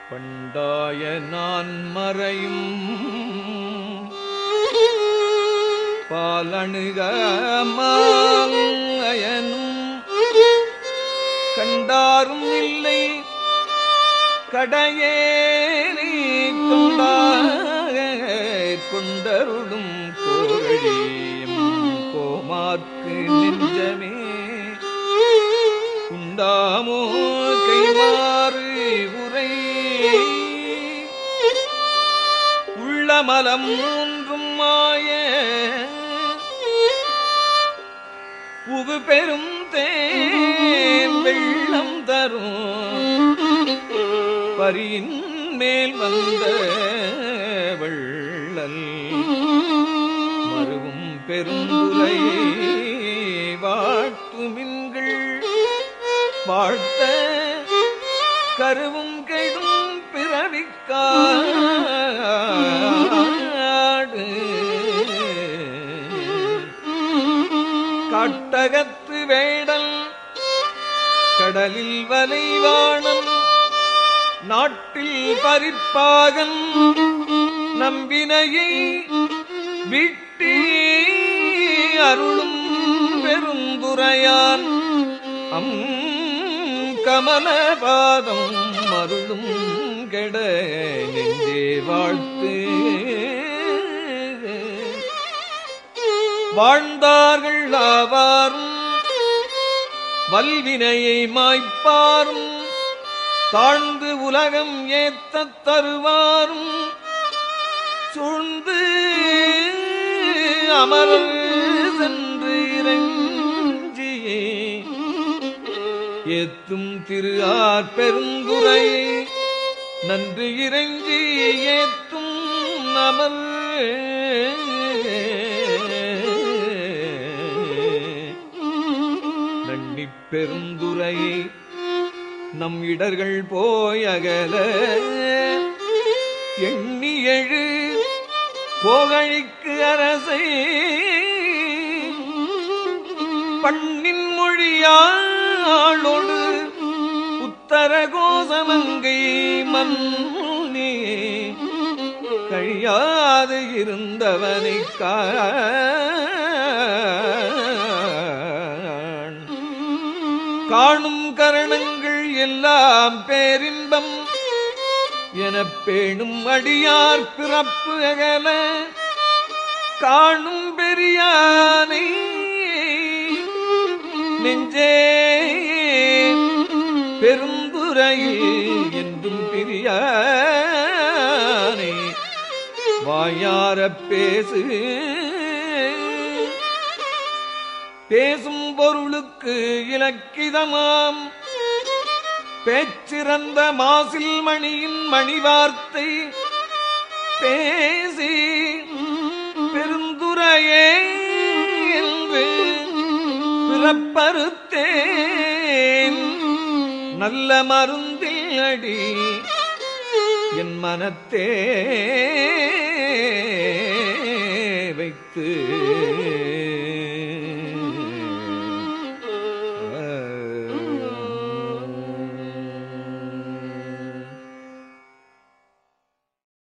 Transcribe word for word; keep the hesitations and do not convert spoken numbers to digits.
பண்டாய நான் மறையும் பாலணுகமாயனும் கண்டாரும் இல்லை கடையேறி கொண்டாக கொண்டருளும் கோழியும் கோமாற்கு நெஞ்சமே உண்டாமோ கைமாறு உரை உள்ளமலம் மூன்றும் மாய புகு பெரும் தேன் வெள்ளம் தரும் பரியின் மேல் வந்த வள்ளல் மருவும் பெருந்துரை வாழ்த்துமின்கள் வாழ்த்த கருவும் கெடும் பிறவிக்காடு காட்டகத்து வேடல் கடலில் வலைவாணன் நாட்டில் பறிப்பாகன் நம்பினையை விட்டி அருளும் பெருந்துரையான் அம் கமலபாதம் அருளும் கெட நெஞ்சே வாழ்த்து வாழ்ந்தார்கள் ஆவாரும் வல்வினையை மாய்ப்பாரும் தாழ்ந்து உலகம் ஏத்தத் தருவாரும் சூழ்ந்து அமரர் சென்று இறஞ்சியே ஏத்தும் திரு ஆர் பெருந்துரை நன்று இறஞ்சி ஏத்தும் அமர் நன்னி பெருந்துரையை நம் இடர்கள் போய் அகல எண்ணி எழு கோகழிக்கு அரசை பண்ணின் மொழியாளோடு உத்தர கோசமங்கை மன்னே கழியாது இருந்தவனை காணும் கரணங்கள் எல்லாம் பேரின்பம் எனப் பேணும் அடியார் பிறப்பு அகல காணும் பெரியானை நெஞ்சே பெருந்துரையில் என்றும் பிரியானை வாயாரப் பேசு பேசும் பொருளுக்கு இலக்கிதமாம் பேச்சிறந்த மாசில் மணியின் மணிவார்த்தை பேசி பெருந்துரையே என்று பிறப்பறுத்தேன் நல்ல மருந்தில் அடி என் மனத்தே